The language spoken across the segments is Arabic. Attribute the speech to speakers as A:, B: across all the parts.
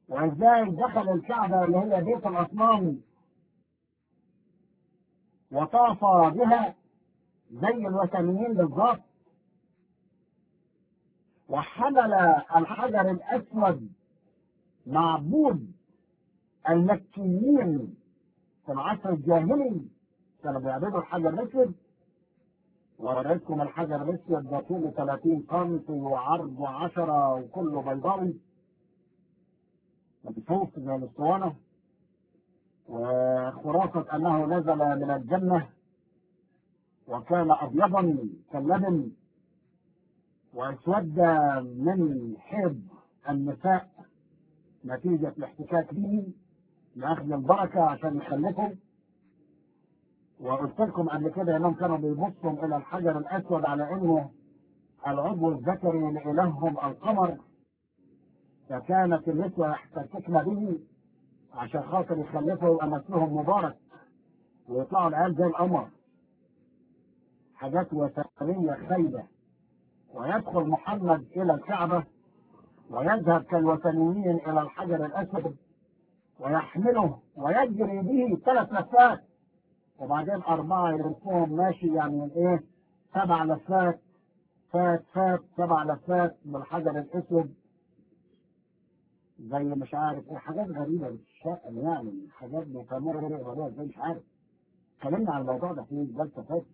A: وازاي دخل الكعبة اللي هي بيت الأصنام وطاف بها زي الوثنيين بالظبط، وحمل الحجر الأسود معبود المكيين في العصر الجاهلي، كانوا بيعبدوا الحجر الأسود. ورأيتكم الحجر الأسود ده طوله 30 سم وعرضه 10 وكله بيضاوي مكشوف زي الاسطوانة، وخرافة أنه نزل من الجنة وكان أبيضا كاللبن وأسود من حيض النساء نتيجة الاحتكاك به لأخذ البركة عشان يخلفوا. وقلت لكم قبل كده انهم كانوا بيبصوا الى الحجر الاسود على انه العضو الذكري لالههم القمر، فكانت النسوة يحتككن به عشان خاطر يخلفوا نسلهم مبارك ويطلعوا العيال زي القمر. حاجات وثنية خايبة. ويدخل محمد الى الكعبة ويذهب كالوثنيين الى الحجر الاسود ويحمله ويجري به 3 لفات، وبعدين 4 يلفوهم ماشي، يعني ايه 7 لفات، فات 7 لفات بالحجر الاسود، زي مش عارف ايه، حاجات غريبه بتتشائم، يعني حاجات بيفهموها زي مش عارف. اتكلمنا عن الموضوع ده في جلسه فاتت.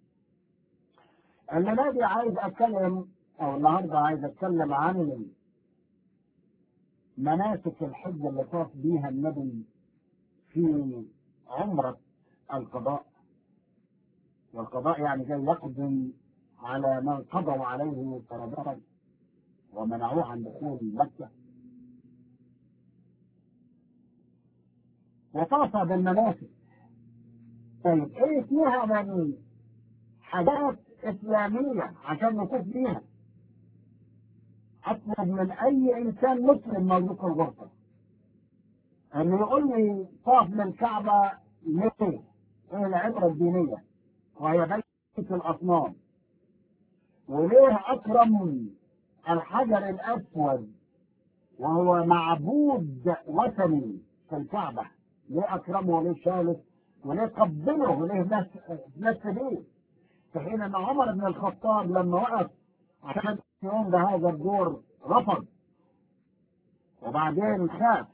A: الليله دي عايز اتكلم، او النهارده عايز اتكلم عن مناسك الحج اللي طاف بيها النبي في عمره القضاء. والقضاء يعني جاي يقضي على من قضوا عليه فرضا ومنعوه عن دخول مكه. وطاف بالمناسك. طيب ايه فيها من حاجات اسلاميه عشان نطوف بيها؟ اطلب من اي انسان مسلم موجود في الغرفه انه يقول لي طاف من الكعبه ليه؟ ايه العبره الدينيه؟ وهي بيت الاصنام. وليه اكرم الحجر الاسود وهو معبود وثني في الكعبه؟ ليه اكرمه وليه شالت وليه قبله وليه نفس بيه؟ في حين ان عمر بن الخطاب لما وقف عشان يقوم بهذا الدور رفض، وبعدين خاف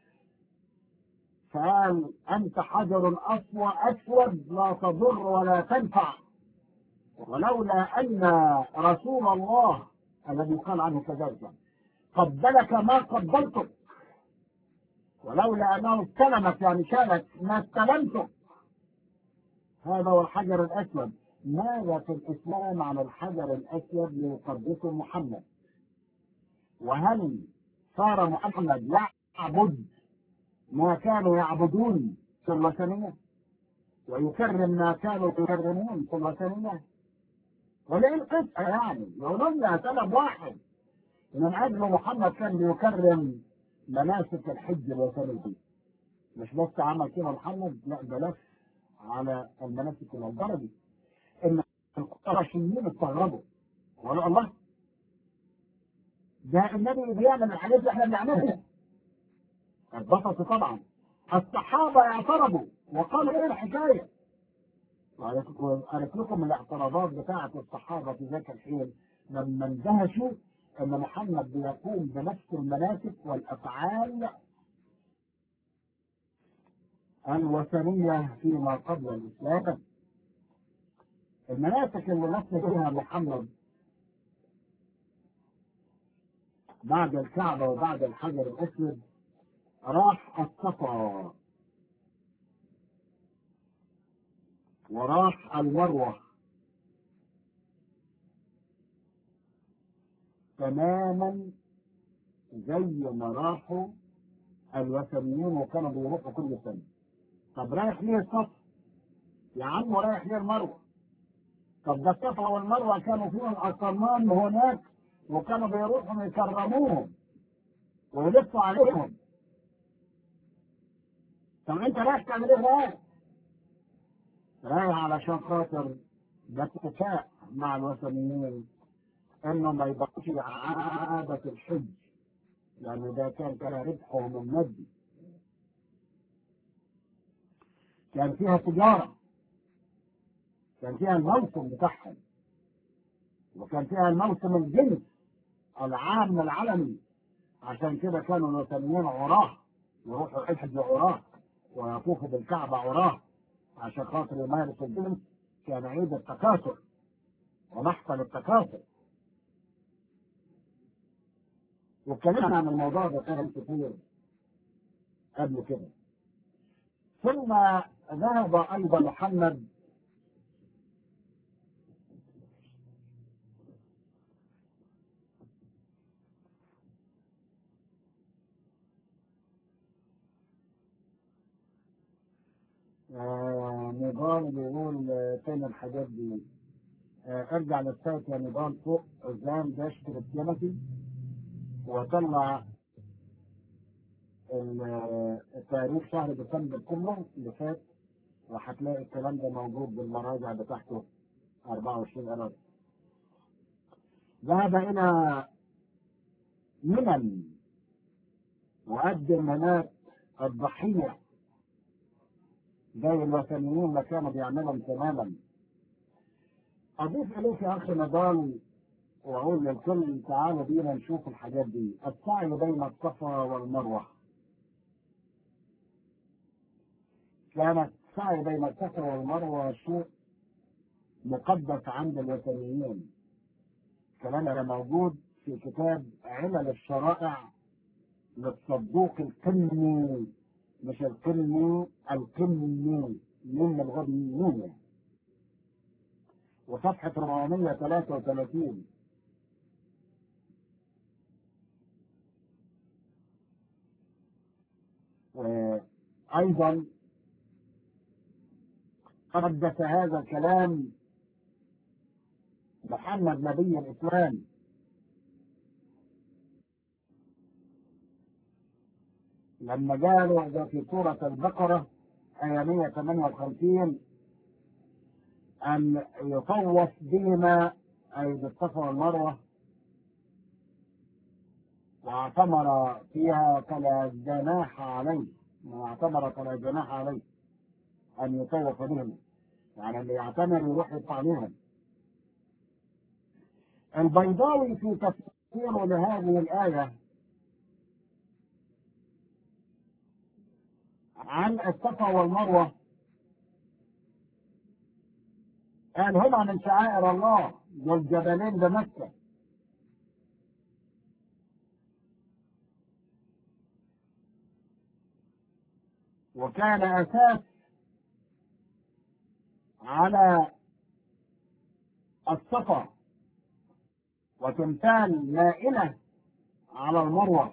A: فقال انت حجر اسود لا تضر ولا تنفع، ولولا ان رسول الله الذي قال عنه كذلك قبلك ما قبلتك، ولولا انه استلمك يعني شالك ما استلمتك. هذا هو الحجر الاسود. ماذا في الاسلام عن الحجر الاسود ليقدسه محمد؟ وهل صار محمد يعبد ما كانوا يعبدون في الوثنية ويكرم ما كانوا يكرمون في الوثنية؟ وليه القصة يعني؟ يقولون لنا سبب واحد من أجل محمد كان بيكرم مناسك الحج الوثني. مش بس عمل كده محمد، لا ده لف على المناسك للدرجة إن القرشيين استغربوا وقالوا الله، ده النبي بيعمل الحاجات اللي احنا بنعملها. اتبسطوا طبعا. الصحابة اعترضوا وقالوا ايه الحكاية؟ وقالت لكم الاعتراضات بتاعة الصحابة في ذاك الحين لما اندهشوا ان محمد بيقوم بنفس المناسك والافعال الوثنية فيما قبل الاسلام. المناسك اللي نفذ بها محمد بعد الكعبة وبعد الحجر الاسود، راح الصفا وراح المروة تماما زي ما راحوا الوثنيين وكانوا بيروحوا كل سنة. طب رايح ليه الصفا؟ يا عم رايح ليه المروة؟ طب ده الصفا والمروة كانوا فيهم الأصنام هناك وكانوا بيروحوا يكرموهم ويلفوا عليهم. طب انت رايح تعمل ايه رايح؟ رايح علشان خاطر ده اتفاق مع الوثنيين انه ما يبقاش عادة الحج لأن ده كان ربحهم المادي. كان فيها تجارة، كان فيها الموسم بتاعهم، وكان فيها الموسم الجنس العام العالمي. عشان كده كانوا الوثنيين عراه، يروحوا الحج عراه ويطوفوا بالكعبة عراه عشان خاطر يمارس الجنس. كان عيد التكاثر ومحفل التكاثر. واتكلمنا عن الموضوع ده كان كتير قبل كده. ثم ذهب أيضا محمد نضال بيقول فين الحاجات دي؟ ارجع للسايت يا نضال فوق قدام داش كريستيانتي وطلع التاريخ شهر ديسمبر كله اللي فات، وهتلاقي الكلام ده موجود بالمراجع بتاعته 24 أراضي. ذهب إلى منن وقدم هناك الضحية زي الوثنيين ما كانوا بيعملهم تماما. أضيف إليك يا أخي نضال وأقول للكل تعالوا بينا نشوف الحاجات دي. السعي بين الصفا والمروة، كانت السعي بين الصفا والمروة شيء مقدس عند الوثنيين. الكلام ده موجود في كتاب علل الشرائع للصدوق القني، مش القني، القني من الغنية، وصفحة 433. وأيضا قدس هذا الكلام محمد نبي الإسلام لما قالوا ده في سورة البقرة آية 158 أن يطوف بهما أي بالصفا والمروة، واعتمر فيها فلا جناح عليه، واعتمر فلا جناح عليه أن يطوف بهما، يعني اللي يعتمر يروح يطلع بهم. البيضاوي في تفسيره لهذه الآية عن الصفا والمروة قال هما من شعائر الله والجبلين بمكة، وكان أساس على الصفا وتمثال نائلة على المروة.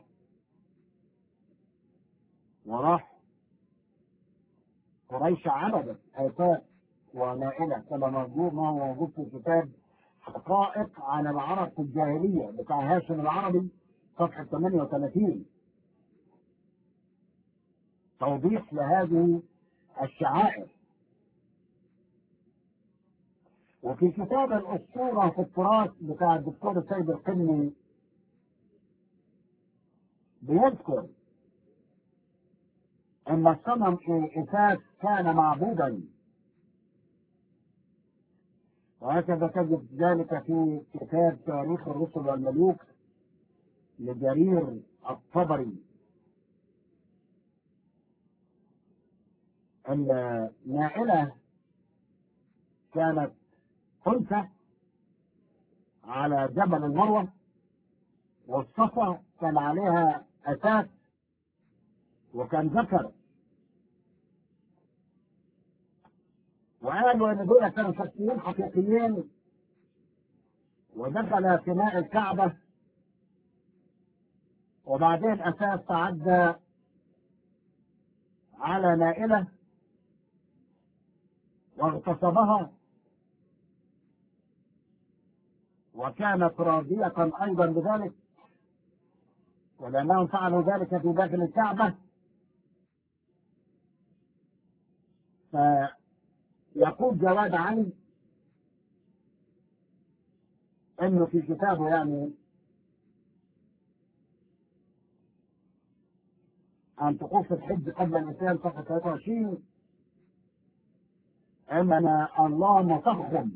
A: وراح قريش عبدت آفات ونائلة كما موجود، ما هو موجود في كتاب حقائق عن العرب في الجاهلية بتاع هاشم العربي صفحة 38، توضيح لهذه الشعائر. وفي كتاب الأسطورة في التراث بتاع الدكتور السيد القني بيذكر أن الصنم إيساس كان معبودا، وهكذا تجد ذلك في كتاب تاريخ الرسل والملوك لجرير الطبري. أن نائلة كانت أنثى على جبل المروة، والصفا كان عليها أساس وكان ذكر. وقالوا ان دول كانوا شخصيين حقيقيين، ودخل فناء الكعبة وبعدين أساس تعدى على نائلة واغتصبها، وكانت راضية أيضا بذلك، ولأنهم فعلوا ذلك في داخل الكعبة. فيقول جواد علي انه في كتابه يعني عن طقوس الحج قبل الإسلام صفحة 23 أن الله مصخهم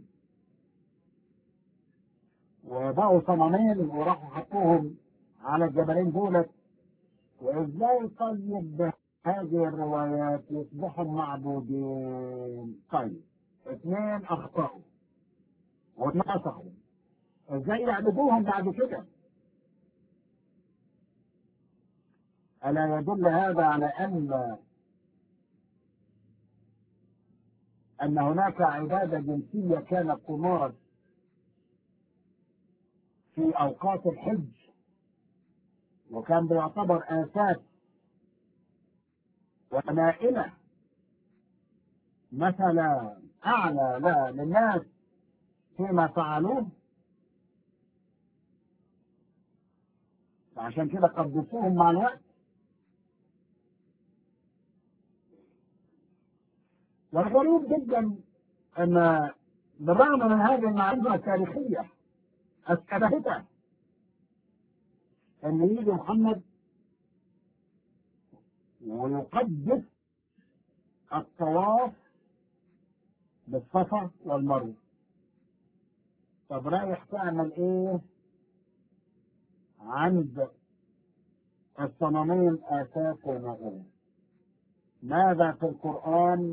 A: وبقوا صنمين وراحوا حطوهم على الجبلين دولت. وإزاي طيب هذه الروايات يصبحوا معبودين؟ طيب اثنين أخطأوا واتنسخوا، إزاي يعبدوهم بعد كده؟ ألا يدل هذا على أن هناك عبادة جنسية كانت تمارس في أوقات الحج، وكان بيعتبر آساس ونائلة مثلا أعلى للناس فيما فعلوه، وعشان كده قدسوهم مع الوقت. والغريب جدا أن بالرغم من هذه المعرفة التاريخية الثابتة أن يجي محمد ويقدس الطواف بالصفا والمروة. طب رايح تعمل ايه عند الصنمين اساسا ايه؟ ماذا في القرآن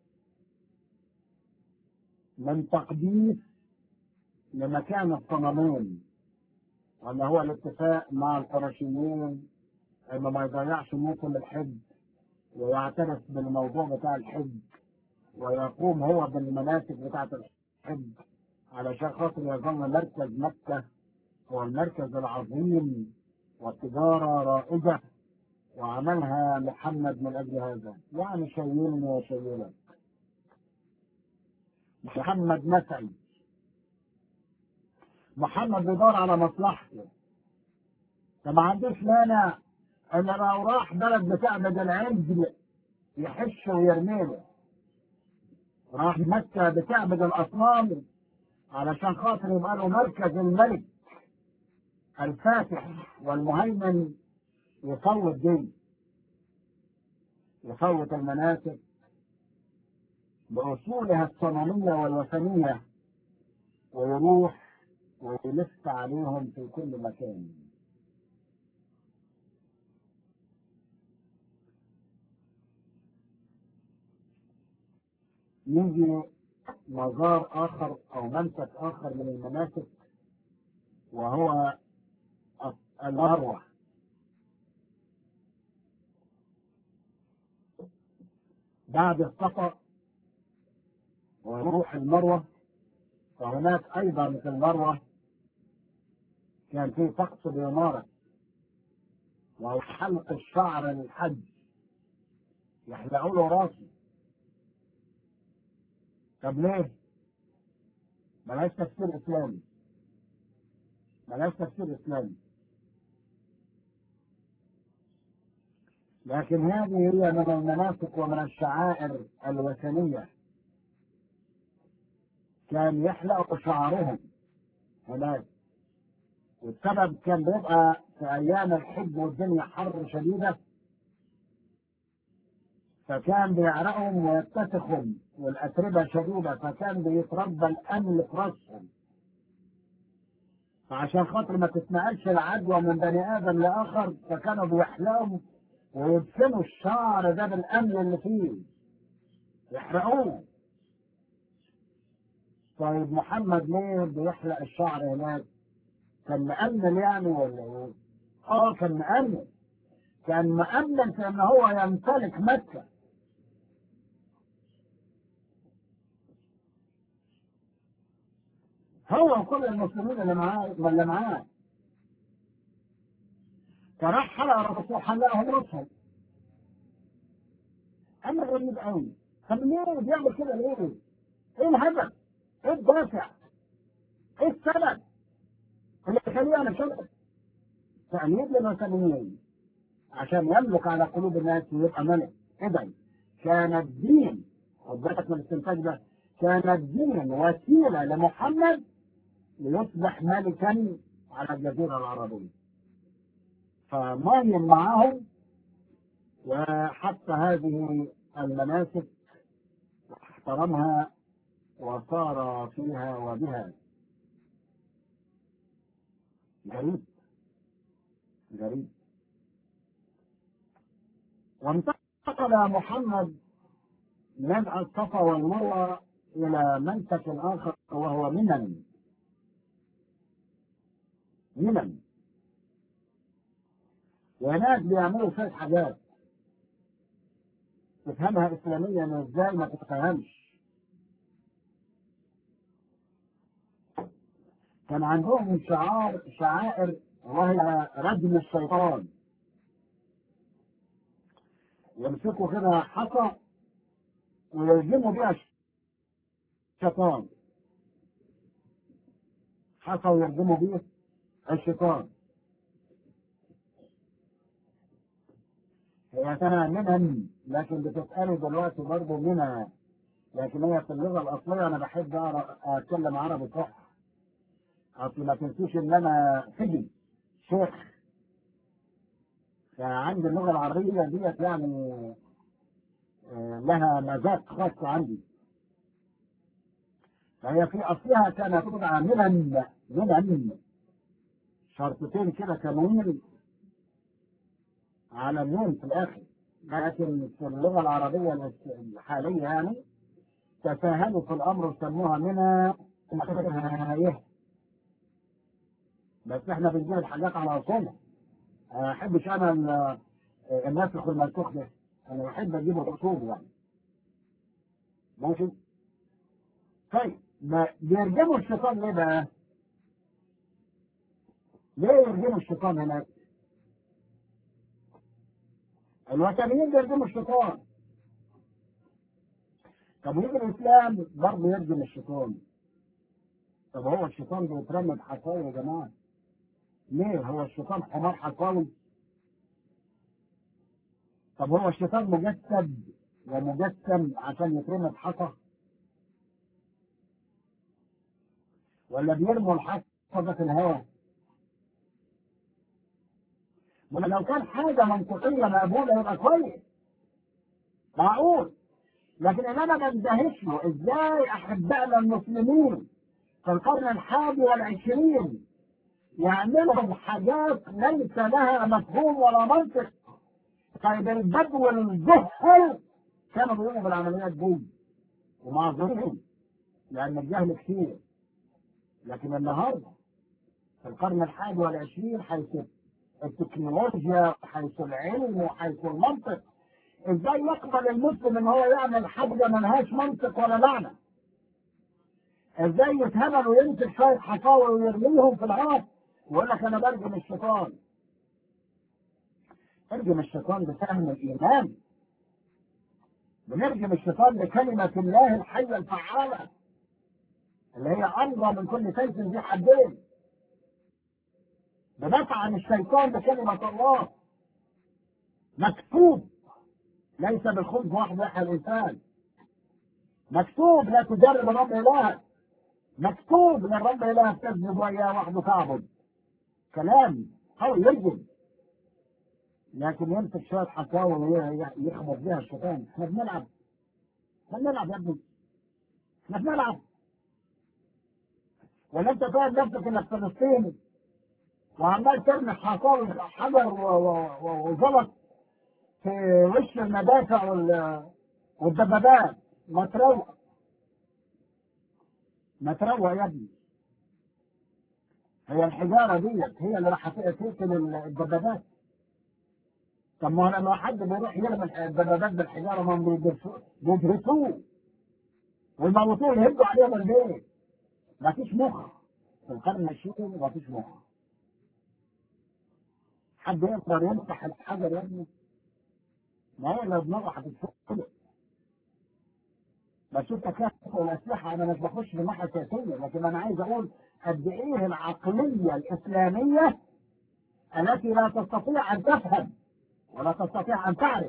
A: من تقديس لمكان الصنمين؟ ولا هو الاتفاق مع القرشيين انه ما يضيعش موسم الحج ويعترف بالموضوع بتاع الحج ويقوم هو بالمناسك بتاعة الحج علشان خاطر يظل مركز مكة هو المركز العظيم والتجارة رائجة وعملها محمد من أجل هذا؟ يعني شيلني وشيلك. محمد مسعي، محمد بيدور على مصلحته، فما عندوش مانع ان لو راح بلد بتعبد العجل يحش ويرميله، راح مكة بتعبد الأصنام علشان خاطر يبقى له مركز الملك الفاتح والمهيمن، يفوت دين، يفوت المناسك بأصولها الصنمية والوثنية ويروح ويلف عليهم في كل مكان. يجي مزار آخر أو منسك آخر من المناسك وهو المروة. بعد الصفا ويروح المروة، فهناك أيضا في المروة كان في طقس بيمارس وهو حلق الشعر للحج، يحلقوا له راسه. طب ليه؟ ملاش تفسير إسلامي، ملاش تفسير إسلامي. لكن هذه هي من المناسك ومن الشعائر الوثنية، كان يحلقوا شعرهم هناك. والسبب كان بيبقى في أيام الحج والدنيا حر شديدة، فكان بيعرقهم ويتسخهم والأتربة شديدة، فكان بيتربى الأمل في راسهم، فعشان خاطر ما تتنقلش العدوى من بني آدم لآخر فكانوا بيحلقوا ويدفنوا الشعر ده بالأمل اللي فيه، يحرقوه. طيب محمد ليه بيحلق الشعر هناك؟ كان مأمن يعني ولا ايه؟ كان مأمن، كان مأمن في ان هو يمتلك مكة. هو وكل المسلمين اللي معاه فراح حلق الرسول، حلقهم راسهم. امر غريب قوي. طب ليه بيعمل كده ليه؟ ايه الهدف؟ ايه الدافع؟ ايه السبب اللي يخليه على كده؟ تأنيب للوثنيين عشان يملك على قلوب الناس ويبقى ملك. اذا كان الدين، خد بالك من الاستنتاج ده، كان الدين وسيله لمحمد ليصبح ملكا على الجزيره العربيه. فماين معاهم وحتى هذه المناسك احترمها وصار فيها وبها. غريب غريب. وانتقل محمد من الصفا والمروة إلى منسك آخر وهو منن. وهناك بيعملوا شوية حاجات تفهمها إسلاميا إزاي ما تتفهمش. كان عندهم شعائر وهي رجم الشيطان. يمسكوا كده حصى ويرجموا بيها الشيطان، حصى ويرجموا بيه الشيطان. هي كان منن، لكن بتتقال دلوقتي برضه منى، لكن هي في اللغة الأصلية. أنا بحب أتكلم عربي صح، أصل ما تنسوش إن أنا سجن شيخ، فعندي اللغة العربية ديت يعني لها مذاق خاص عندي. فهي في أصلها كانت تدعى منن، شرطتين كده تنوين على النون في الآخر، لكن في اللغة العربية الحالية يعني تساهلوا في الأمر وسموها منى. بس احنا بنجيب الحاجات على أصولها. ما أحبش أنا الناسخ والمنسوخ ده، أنا بحب أجيب الأصول يعني. ماشي. طيب بيرجموا الشيطان ليه بقى؟ ليه يرجموا الشيطان هناك؟ الوثنيين بيرجموا الشيطان. طب ويجي الإسلام برضه يرجم الشيطان. طب هو الشيطان بيترمى بحصاوي يا جماعة؟ ليه؟ هو الشيطان حمار حصاوي؟ طب هو الشيطان مجسد ومجسم عشان يترمى بحصى؟ ولا بيرموا الحصى في الهواء؟ لو كان حاجة منطقية مقبولة يبقى كويس، معقول. لكن انا بندهش له ازاي احبائنا المسلمين في القرن 21 يعملوا حاجات ليس لها مفهوم ولا منطق. طيب البدو الجهل كانوا بيقوموا بالعمليات دي ومعذورين لان الجهل كتير. لكن النهارده في القرن 21 حيث التكنولوجيا وحيث العلم وحيث المنطق، ازاي يقبل المسلم ان هو يعمل حاجه ملهاش منطق ولا معنى؟ ازاي يتهمل ويمسك شويه حصاوي ويرميهم في الهواء ويقول لك انا برجم الشيطان؟ ارجم الشيطان بفهم الايمان، بنرجم الشيطان بكلمه الله الحيه الفعاله اللي هي امضى من كل سيف ذي حدين. بنطعن الشيطان بكلمه الله. مكتوب ليس بالخبز وحده يحيى الانسان. مكتوب لا تجرب الرب الهك. مكتوب ان الرب الهك تسجد وإياه وحده تعبد. كلام قوي يرجم. لكن يمسك شويه حصاوي ويخبط بها الشيطان. احنا بنلعب يا ابني، احنا بنلعب. ولا انت فاهم نفسك انك فلسطيني وعمال ترمي حصاوي حجر وزلط في وش المدافع والدبابات؟ ما تروق يا ابني. هي الحجاره ديت هي اللي راح تقتل الدبابات. طب ما هو لما حد بيروح يرمي الدبابات بالحجاره ما بيدرسوه ويموتوه يهدوا عليهم البيت. ما فيش مخ في القرن العشرين، ما فيش مخ. حد يقدر يمسح الحجر يا ابني؟ ما هي لو دماغه هتتفلق. بس انت كافة الاسلحه، انا مش بخش في الناحيه السياسيه، لكن انا عايز اقول قد ايه العقليه الاسلاميه التي لا تستطيع ان تفهم ولا تستطيع ان تعرف.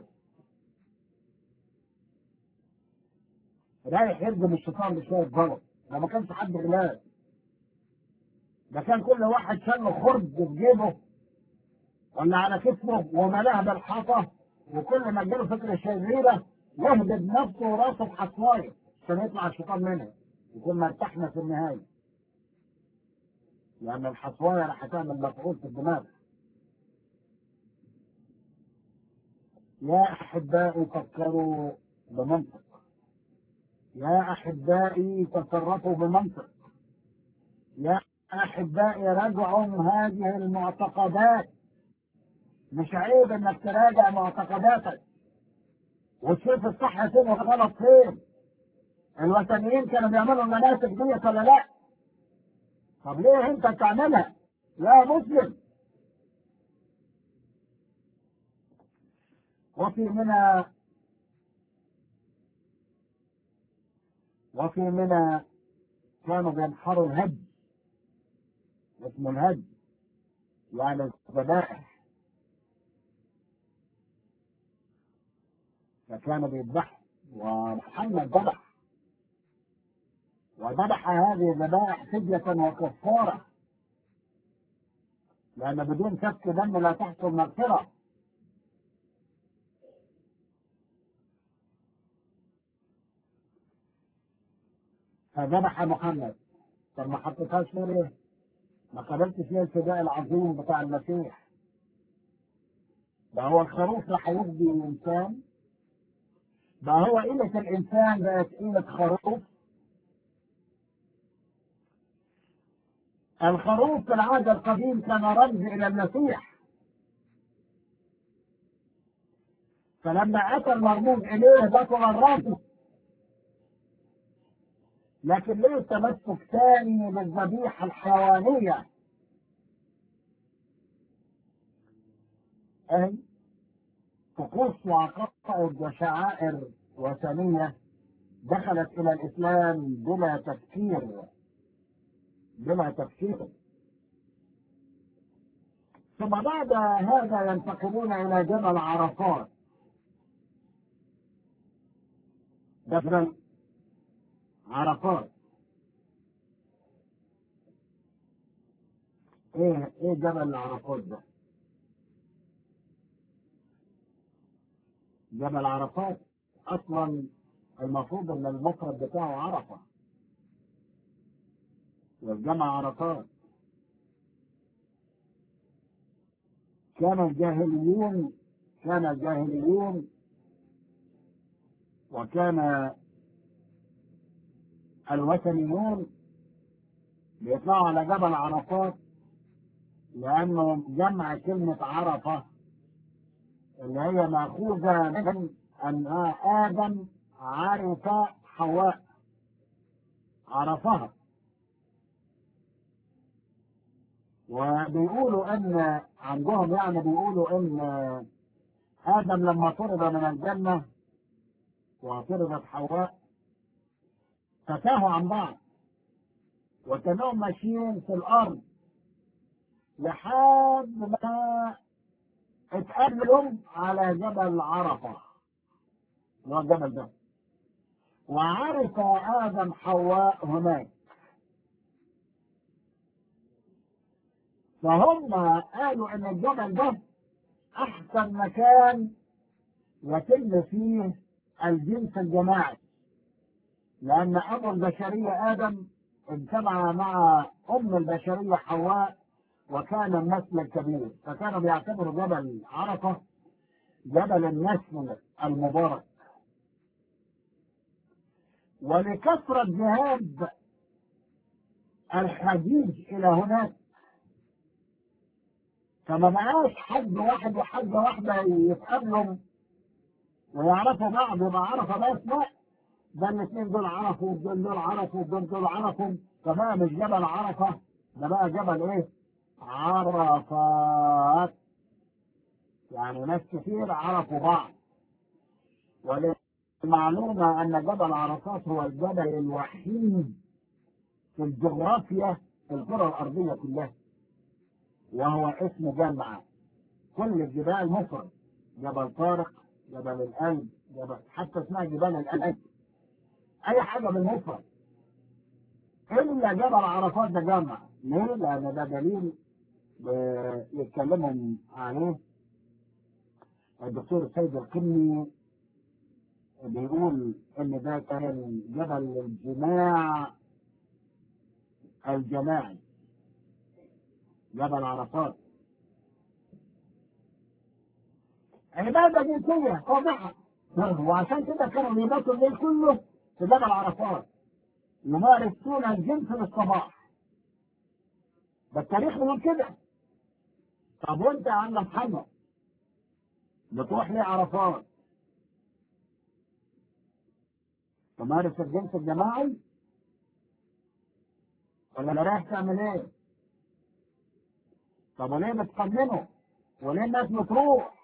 A: رايح يرجم الشيطان بشويه غلط. ده ما كانش حد غلاب، ده كان كل واحد شال له خرج في جيبه ولا على كتفه وملاه بالحصى وكل ما تجيله فكرة شريرة يهدد نفسه وراسه في حصوايه عشان يطلع الشيطان منها، يكون مرتاحنا في النهاية، لأن الحصوايه راح تعمل مفعول في الدماغ. يا أحبائي فكروا بمنطق، يا أحبائي تصرفوا بمنطق، يا أحبائي راجعوا هذه المعتقدات. مش عيب إنك تراجع معتقداتك وتشوف الصح فين والغلط فين. الوثنيين كانوا بيعملوا المناسك دي ولا لا؟ طب ليه أنت بتعملها يا مسلم؟ وفي منى كانوا بينحروا الهدي، اسمه الهدي يعني الذبائح، فكانوا بيذبحوا، ومحمد وذبح هذه الذبائح فدية وكفارة، لأن بدون سفك دم لا تحصل مغفرة. فذبح محمد. طب ما حطيتهاش ليه؟ ما قبلتش ليه الفداء العظيم بتاع المسيح؟ ده هو الخروف راح يفدي الإنسان، ده هو قيمة الإنسان بقت قيمة خروف. الخروف في العهد القديم كان رمز إلى المسيح، فلما أتى المرموز إليه بطل الرمز. لكن ليه تمسك ثاني بالذبيحة الحيوانية؟ أي طقوس وعقائد وشعائر وثنية دخلت إلى الإسلام بلا تفكير. ثم بعد هذا ينتقلون إلى جبل عرفات. جبل عرفات إيه جبل عرفات ده؟ جبل عرفات أصلا المفروض إن المفرد بتاعه عرفة، والجمع عرفات. كان الجاهليون وكان الوثنيون بيطلعوا على جبل عرفات، لأنه جمع كلمة عرفة اللي هي مأخوذة من أن آدم عرف حواء، عرفها. وبيقولوا ان عندهم يعني بيقولوا ان ادم لما طرد من الجنه وطردت حواء فتاهوا عن بعض، وكانوا ماشيين في الارض لحد ما اتقابلوا على جبل عرفه، اللي هو الجبل ده، وعرف ادم حواء هناك. فهم قالوا ان الجبل ده احسن مكان يتم فيه الجنس الجماعي، لأن أبو البشرية آدم اجتمع مع أم البشرية حواء وكان النسل الكبير، فكانوا بيعتبروا جبل عرفة جبل النسل المبارك. ولكثرة ذهاب الحجيج إلى هناك، فما بقاش حد واحد وحاجة واحدة يتقابلوا ويعرفوا بعض يبقى عرفة بس، لا، ده الاثنين دول عرفوا ودول عرفوا ودول عرفوا، فبقى مش جبل عرفة، ده بقى جبل ايه؟ عرفات. يعني ناس كثير عرفوا بعض. وللمعلومة ان جبل عرفات هو الجبل الوحيد في الجغرافيا في الكرة الارضية كلها، وهو اسم جامعة. كل الجبال مفرد، جبل طارق، جبل القلب، جبل حتى اسمها جبال القلب، اي حاجة بالمفرد، الا جبل عرفات ده جامع. ليه؟ لان ده دليل يتكلموا عليه الدكتور السيد القني بيقول ان ده كان جبل الجماع الجماعي، جبل عرفات. عبادة جنسية واضحة، وعشان كده كانوا بيباتوا الليل كله في جبل عرفات يمارسون الجنس للصباح. ده التاريخ بيقول كده. طب وانت يا عم محمد بتروح ليه عرفات؟ تمارس الجنس الجماعي ولا رايح تعمل ايه؟ طب وليه بتقننه؟ وليه الناس بتروح؟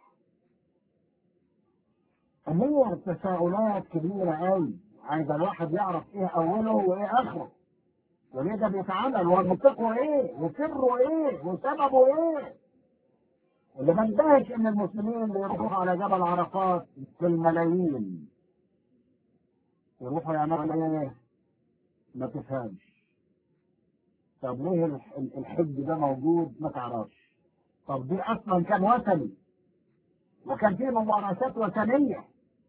A: هي تساؤلات كبيرة قوي، عايز الواحد يعرف ايه اوله وايه اخره، وليه ده بيتعمل، ومنطقه ايه، وسره ايه، وسببه ايه. اللي بندهش ان المسلمين بيروحوا على جبل عرفات في الملايين، يروحوا يعملوا ايه؟ ما تفهمش. طب ليه الحج ده موجود؟ ما تعرفش. طب دي اصلا كان وثني، وكان فيه ممارسات وثنيه.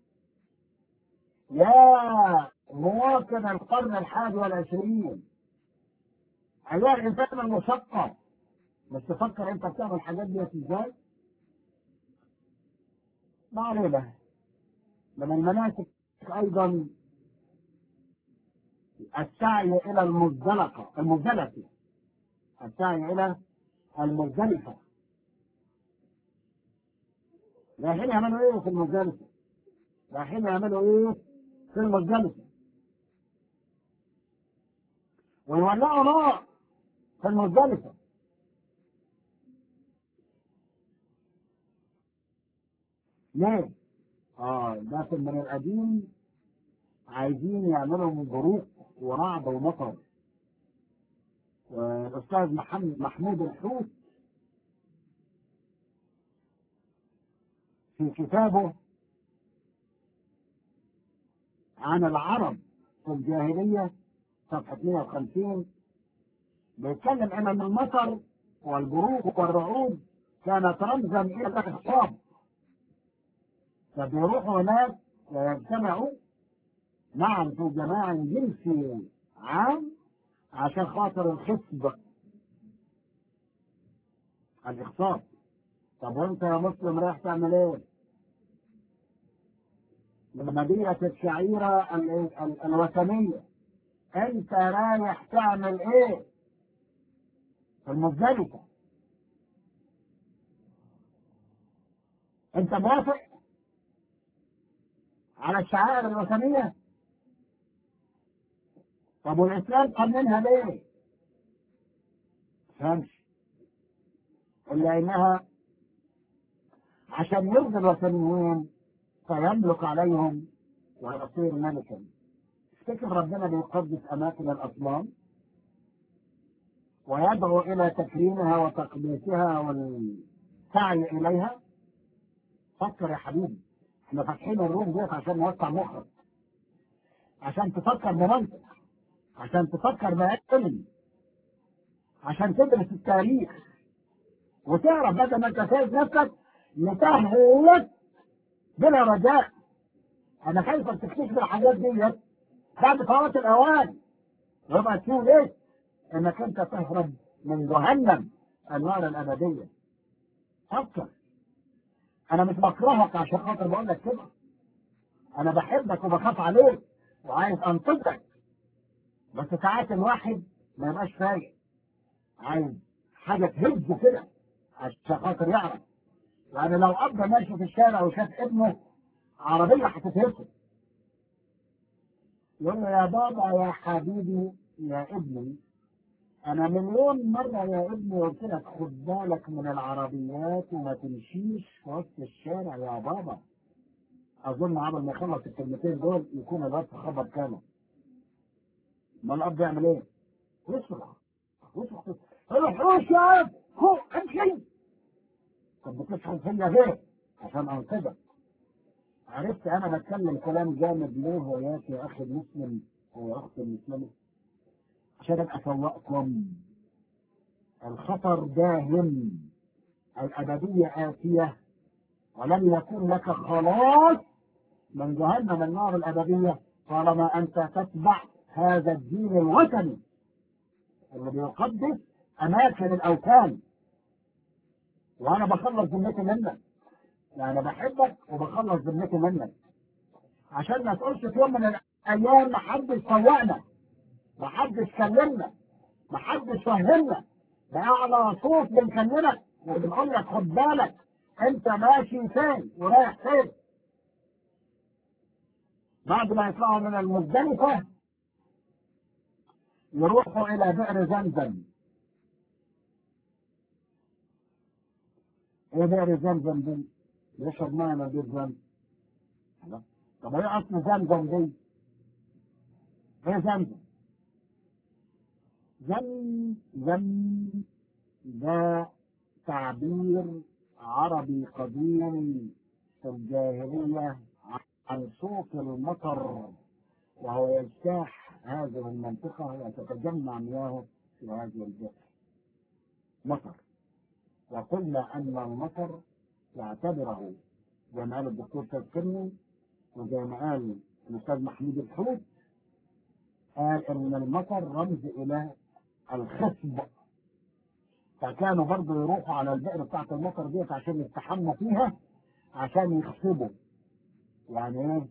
A: يا مواطن القرن ال21، ايها الانسان المثقف، بس تفكر انت بتعمل الحاجات دي ازاي؟ ما علينا. من المناسك ايضا السعي الى المزدلفه، السعي الى المزدلفه. رايحين يعملوا ايه في المزدلفه؟ رايحين يعملوا ايه في المزدلفه؟ ويولعوا نار في المزدلفه. ليه؟ ده من القديم، عايزين يعملوا بروق ورعد ومطر. والاستاذ محمود الحوت في كتابه عن العرب في الجاهليه صفحه 150 بيتكلم ان المطر والبروق والرعود كانت رمزا الى الاخصاب، فبيروحوا هناك ويجتمعوا معا في جماع جنسي عام عشان خاطر الخصب، الاخصاب. طب وانت يا مسلم رايح تعمل ايه؟ مدينة الشعيرة الوثنية، انت رايح تعمل ايه في المزدلفة؟ انت موافق على الشعائر الوثنية؟ طب والاسلام قننها ليه؟ فهمش الا انها عشان يرضي الوثنيين فيملك عليهم ويصير ملكا. افتكر ربنا بيقدس اماكن الاصنام ويدعو الى تكريمها وتقديسها والسعي اليها. فكر يا حبيبي، احنا فاتحين الروم ديت عشان نوسع مخك، عشان تفكر بمنطق، عشان تفكر بعلم، عشان تدرس التاريخ وتعرف بدل ما انت سايب نفسك لتهلك بلا رجاء. انا خايفك تكتشف الحاجات ديت بعد فوات الاوان، ويبقى تقول ايه؟ انك انت تهرب من جهنم النار الابديه. فكر. انا مش بكرهك عشان خاطر بقول لك كده، انا بحبك وبخاف عليك وعايز انقذك، بس ساعات الواحد ما يبقاش فايق، عايز حاجه تهزه كده عشان خاطر يعرف. يعني لو اب ماشي في الشارع وشاف ابنه عربيه هتتهزه، يقول له يا بابا يا حبيبي يا ابني، انا مليون مره يا ابني قلت لك خد بالك من العربيات وما تمشيش في وسط الشارع يا بابا. اظن قبل ما يخلص الكلمتين دول يكون الواد في خبر كامل. ما الاب يعمل ايه؟ يصرخ يصرخ، روح روح يا اب، هو امشي. طب بتصحى فيا ليه؟ عشان انقذك. عرفت انا بتكلم كلام جامد ليه وياك يا اخي المسلم واختي المسلمه؟ عشان ابقى فوقكم. الخطر داهم، الابديه اتيه، ولم يكن لك خلاص من جهنم النار الأبدية طالما أنت تتبع هذا الدين الوثني اللي بيقدس أماكن الأوثان. وأنا بخلص ذمتي منك، يعني بحبك وبخلص ذمتي منك، عشان ما تقولش في يوم من الأيام محدش سوقنا، محدش كلمنا، محدش فهمنا، بأعلى صوت بنكلمك وبنقول لك خد بالك أنت ماشي فين ورايح فين. بعد ما يطلعوا من المزدلفة يروحوا إلى بئر زمزم. إيه بئر زمزم دي؟ يشرب ماء من بئر زمزم. طب إيه أصل زمزم دي؟ إيه زمزم؟ زمزم ده تعبير عربي قديم في الجاهلية عن صوت المطر، وهو يجتاح هذه المنطقة وتتجمع مياهه في هذه البئر. مطر. وقلنا أن المطر يعتبره زي ما قال الدكتور تذكرني وزي ما قال الأستاذ محمود الحوت، قال إن المطر رمز إلى الخصب، فكانوا برضه يروحوا على البئر بتاعت المطر ديت عشان يستحموا فيها عشان يخصبوا. يعني ايه؟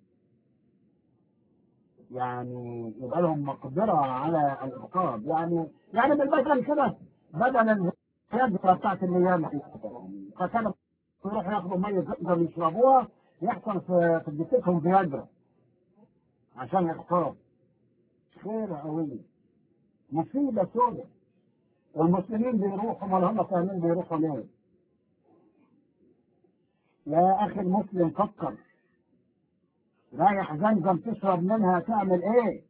A: يعني يبقى لهم مقدرة على الإخصاب، يعني من بدل كده، بدل الفياجرا بتاعت الأيام دي، فكانوا يروحوا ياخدوا مية زمزم يشربوها يحصل في جسمهم فياجرا عشان الإخصاب. خير قوية، مصيبة سوداء. والمسلمين بيروحوا ما هم فاهمين بيروحوا ليه. يا أخي المسلم فكر، رايح زمزم تشرب منها تعمل ايه؟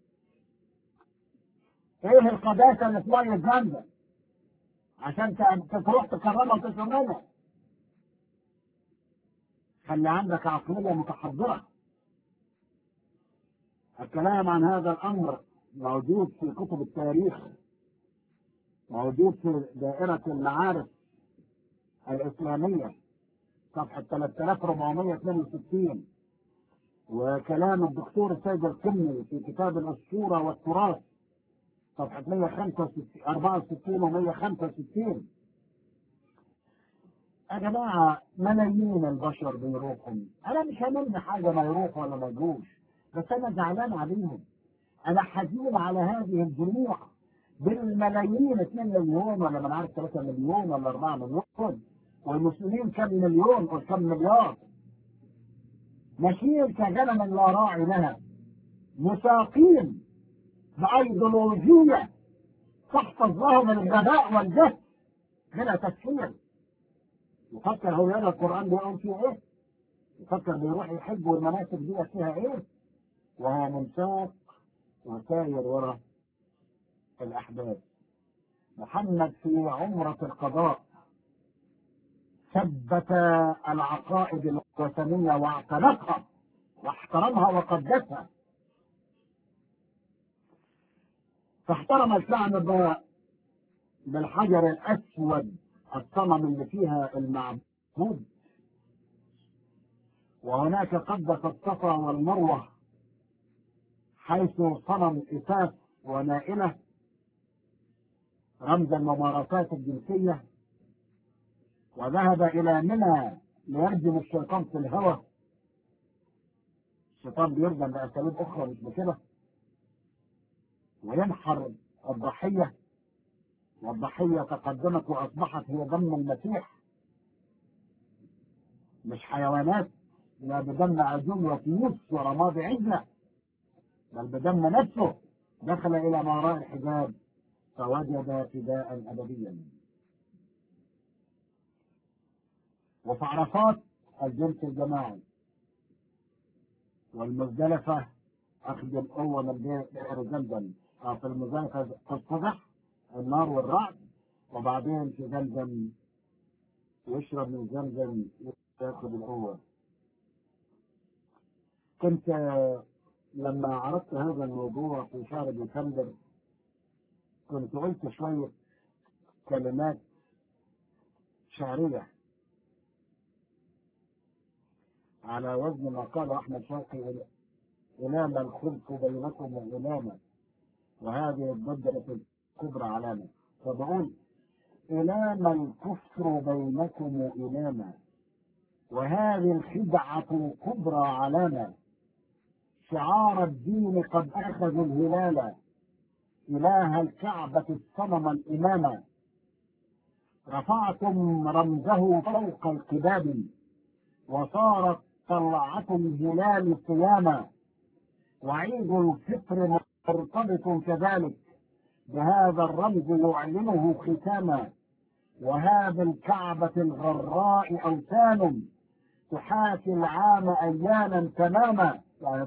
A: ايه القداسه اللي في ميه زمزم عشان تروح تكرمها وتشرب منها؟ خلي عندك عقليه متحضره. الكلام عن هذا الامر موجود في كتب التاريخ، موجود في دائره المعارف الاسلاميه صفحه 3462، وكلام الدكتور سيد القمي في كتاب الاسطوره والتراث صفحه 164 و 165. يا جماعة ملايين البشر بيروحوا، أنا مش هاممني حاجة ما يروحوا ولا ما يجوش، بس أنا زعلان عليهم، أنا حزين على هذه الجموع بالملايين، 2 مليون ولا ما عارف 3 مليون ولا 4 مليون، والمسلمين كم مليون وكم مليار، ماشيين كغنم لا راعي لها، مساقين بأيديولوجية تحفظ لهم الغباء والجهل بلا تفكير. يفكر هو يقرا القرآن بيقول فيه إيه؟ يفكر بيروح يحج والمناسك دي فيها ايه، وهو منساق وساير ورا الاحداث. محمد في عمرة القضاء ثبت العقائد الوثنية واعتنقها واحترمها وقدسها، فاحترم الكعبة بالحجر الاسود الصنم اللي فيها المعبود، وهناك قدس الصفا والمروة حيث صنم إساف ونائلة رمز الممارسات الجنسية، وذهب إلى منى ليرجم الشيطان في الهوى. الشيطان بيرجم بأساليب أخرى مش بكده، وينحر الضحية، والضحية تقدمت وأصبحت هي دم المسيح، مش حيوانات لا بدم عجول وفيوس ورماد عجلة، بل بدم نفسه دخل إلى ما وراء الحجاب فوجد فداء أبديا. وفي عرفات الجنس الجماعي، والمزدلفة أخدم قوة من بئر زمزم، في المزدلفة تصطبح النار والرعد، وبعدين في زمزم يشرب من زمزم ياخذ القوة. كنت لما عرضت هذا الموضوع في شهر ديسمبر كنت قلت شوية كلمات شعرية على وزن ما قال أحمد شوقي: إمام الخلق بينكم وإماما، وهذه الضجرة الكبرى علامة. فبقول: إمام الكفر بينكم إماما، وهذه الخدعة كبرى علامة. شعار الدين قد أخذوا الهلال، إله الكعبة الصنم الإمامة. رفعتم رمزه فوق القباب، وصارت طلعة الهلال صياما. وعيد الفطر مرتبط كذلك، بهذا الرمز يعلنه ختاما. وهذا الكعبة الغراء أوثان، تحاكي العام أياما تماما. يعني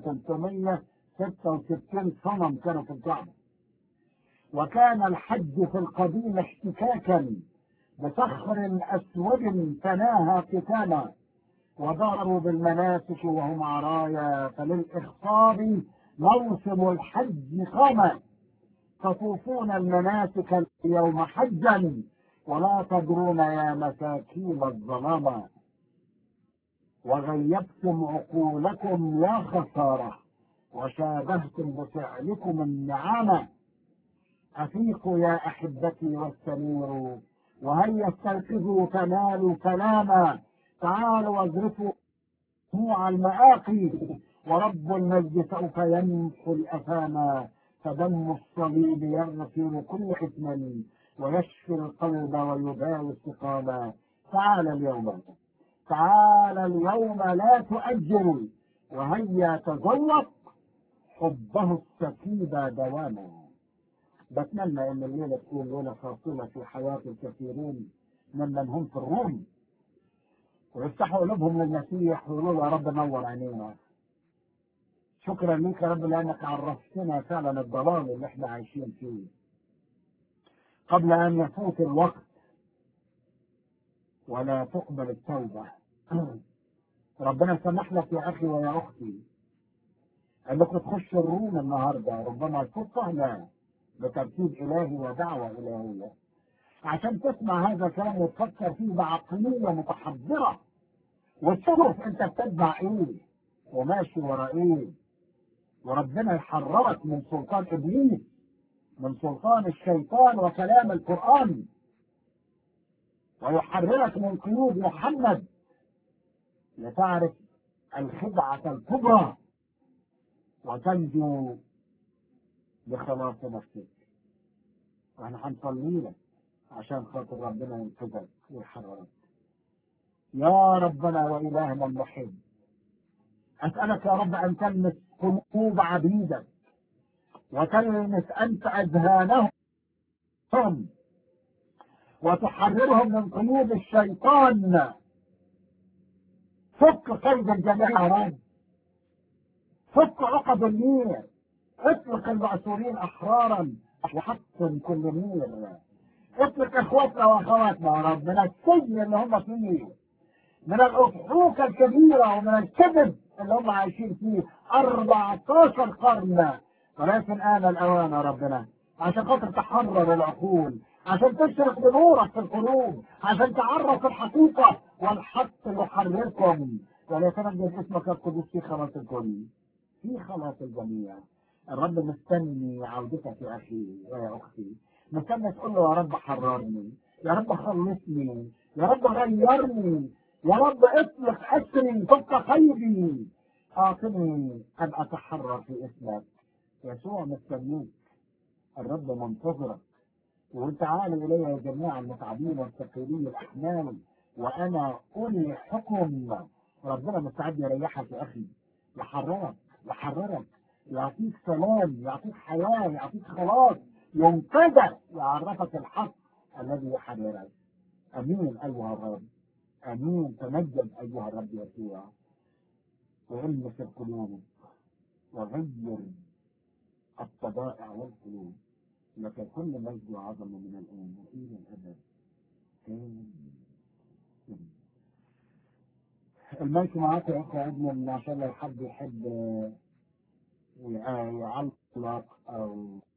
A: 366 صنم كانوا في الكعبة. وكان الحج في القديم احتكاكا بصخر أسود تناهى كتاما. وضربوا بالمناسك وهم عرايا، فللإخصاب موسم الحج قام. تطوفون المناسك اليوم حجا، ولا تدرون يا مساكين الظلام. وغيبتم عقولكم يا خسارة، وشابهتم بفعلكم النعامة. أفيقوا يا أحبتي واستنيروا، وهيا استيقظوا تنالوا كلاما. تعالوا واجرفوا دموع المآقي، ورب المجد سوف يمحو الأثاما. فدم الصليب يغفر كل إثم، ويشفي القلب ويداوي السقاما. تعال اليوم، تعال اليوم لا تؤجل، وهيا تذوق حبه السكيب دواما. بتمنى ان الليله تكون ليله فاصله في حياه الكثيرين ممن هم في الروم، ويفتحوا قلوبهم للمسيح ويقولوا: يا رب نور عينينا. شكرا لك يا رب لانك عرفتنا فعلا الضلال اللي احنا عايشين فيه قبل ان يفوت الوقت ولا تقبل التوبه. ربنا سمح لك يا اخي ويا اختي انكم تخشوا الروم النهارده، ربما تفهم بترتيب الهي ودعوه الهيه، عشان تسمع هذا الكلام وتفكر فيه بعقليه متحضره، وتشوف انت بتتبع ايه وماشي ورا ايه. وربنا يحررك من سلطان ابليس، من سلطان الشيطان وكلام القران، ويحررك من قيود محمد لتعرف الخدعه الكبرى وتنجو بخلاص نفسك. واحنا هنصلي لك عشان خاطر ربنا ينقذك ويحررك. يا ربنا وإلهنا المحب، أسألك يا رب أن تلمس قلوب عبيدك، وتلمس أنت أذهانهم، وتحررهم من قيود الشيطان. فك قيد الجميع يا رب، فك عقد النير، اطلق المأسورين أحرارا وحطم كل نير. اطلق إخواتنا وأخواتنا يا رب من السجن اللي هم فيه، من الأضحوك الكبيرة ومن الكذب اللي هم عايشين فيه 14 قرن. ولكن آن الأوان يا ربنا عشان خاطر تحرر العقول، عشان تشرق بنورك في القلوب، عشان تعرف الحقيقة والحق يحرركم. وليتمجد اسمك القدوس في خلاص الكل، في خلاص الجميع. الرب مستني عودتك يا أخي ويا أختي، مستني تقول له: يا رب حررني، يا رب خلصني، يا رب غيرني، يا رب اطلق أسري، فك قيدي، أعطني أن أتحرر في اسمك. يسوع مستنيك، الرب منتظرك. وانت تعالوا إلي يا جميع المتعبين والثقيلين الأحمال وأنا أولي حكم. ربنا مستعد يريحك يا أخي، يحررك، يحررك، يعطيك سلام، يعطيك حياة، يعطيك خلاص، ينقذك، يعرفك الحق الذي يحررك. أمين أيها الرب، امين. تمجد ايها الرب يسوع، والمس القلوب وغير الطبائع والقلوب. لك كل مجد وعظمه من الان والى الابد. المايك معاك يا اخي ابن، عشان لو حد يحب يعلق او